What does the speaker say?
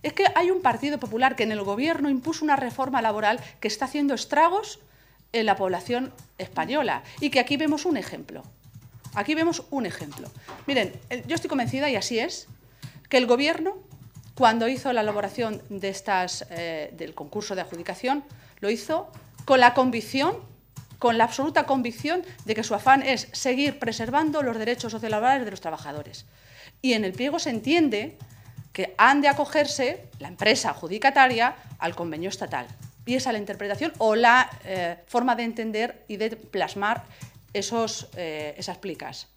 Es que hay un Partido Popular que en el Gobierno impuso una reforma laboral que está haciendo estragos en la población española y que aquí vemos un ejemplo. Aquí vemos un ejemplo. Miren, yo estoy convencida, y así es, que el Gobierno, cuando hizo la elaboración de del concurso de adjudicación, lo hizo con la convicción, con la absoluta convicción de que su afán es seguir preservando los derechos sociolaborales de los trabajadores. Y en el pliego se entiende que han de acogerse la empresa adjudicataria al convenio estatal. Y esa es la interpretación o la forma de entender y de plasmar esas plicas.